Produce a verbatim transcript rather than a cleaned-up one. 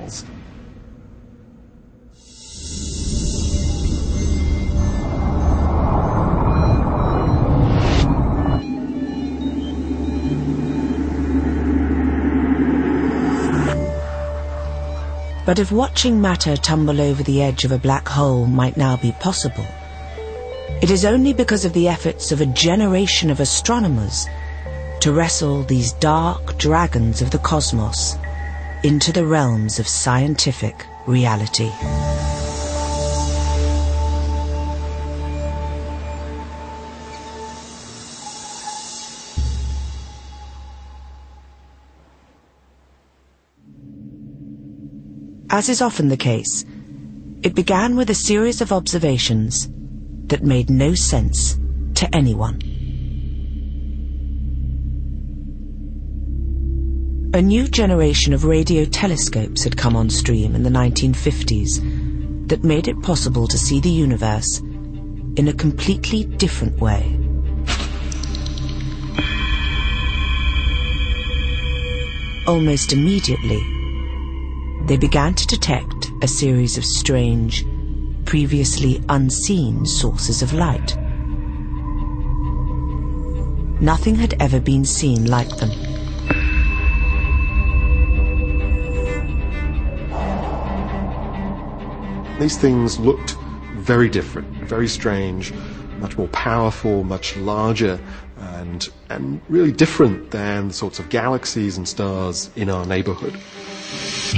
stars. But if watching matter tumble over the edge of a black hole might now be possible, it is only because of the efforts of a generation of astronomers to wrestle these dark dragons of the cosmos into the realms of scientific reality. As is often the case, it began with a series of observations that made no sense to anyone. A new generation of radio telescopes had come on stream in the nineteen fifties that made it possible to see the universe in a completely different way. Almost immediately, they began to detect a series of strange, previously unseen sources of light. Nothing had ever been seen like them. These things looked very different, very strange, much more powerful, much larger, and, and really different than the sorts of galaxies and stars in our neighborhood.